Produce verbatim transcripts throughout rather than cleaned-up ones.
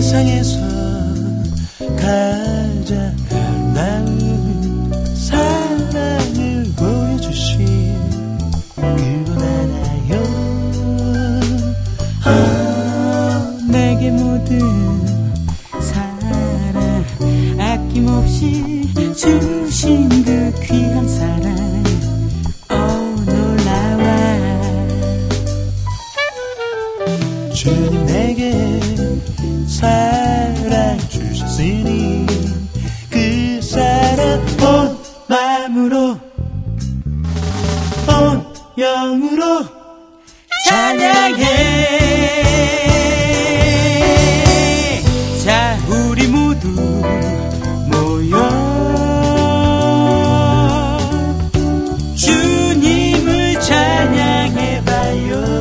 세상에서 가장 아름다운 사랑을 보여주신 그분 알아요. 아, 내게 모든 사랑 아낌없이 주신 그 귀한 사랑 오 놀라워. 주님 내게 사랑 주셨으니 그 사랑 온 마음으로 온 영으로 찬양해. 자 우리 모두 모여 주님을 찬양해봐요.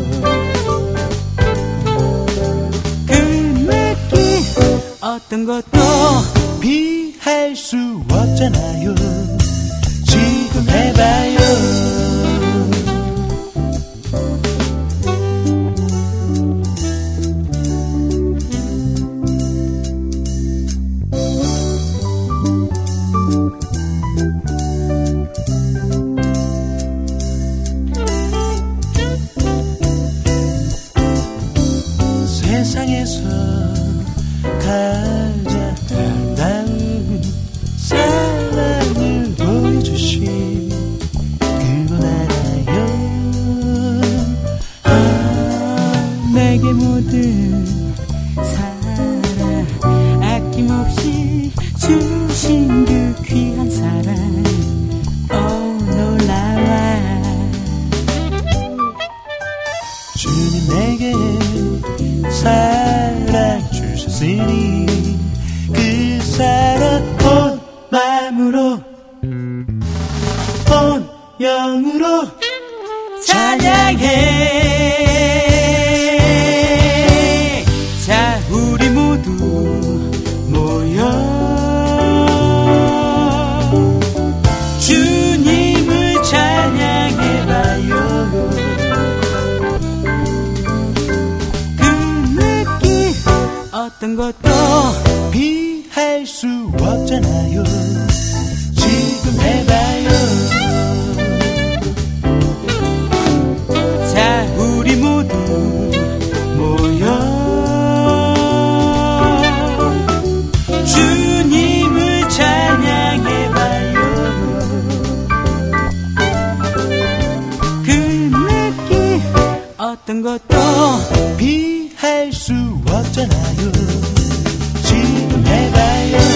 그 느낌 어떤 것도 비할 수 없잖아요. 지금 해봐요. 세상에서 가장 아름다운 사랑을 보여주신 그분 알아요. 아, 내게 모든 사랑 아낌없이 주신 그 귀한 사랑 오 놀라워. 주님 내게 사랑 주셨으니 그 사랑 온 마음으로 온 영으로 찬양해. 자 우리 모두 모여 주님을 찬양해봐요. 어떤 것도 비할 수 없잖아요. 지금 해봐요. 자 우리 모두 모여 주님을 찬양해봐요. 그 느낌 어떤 것도 비할 수 없잖아요. 지금 해봐요.